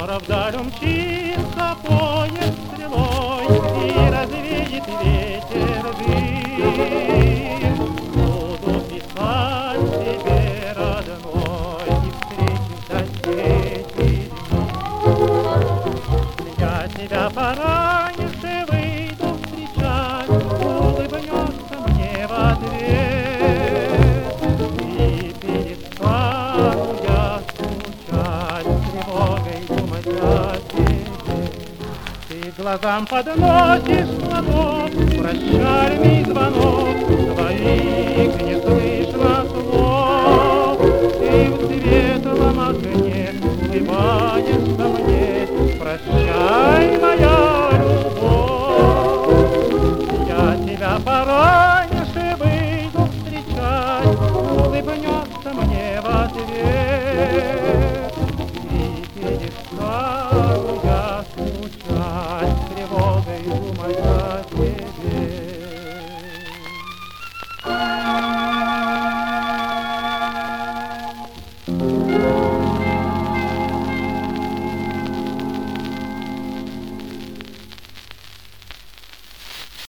скоро вдаль умчится поезд стрелой и развеет ветер дым. Буду писать тебе, родной, и встретимся эти дни. Я тебя пораньше выйду встречать, улыбнется мне в ответ, и перестану я скучать, тревогой думать о тебе. Ты глазам подносишь платок, прощальный звонок, твоих не слышно.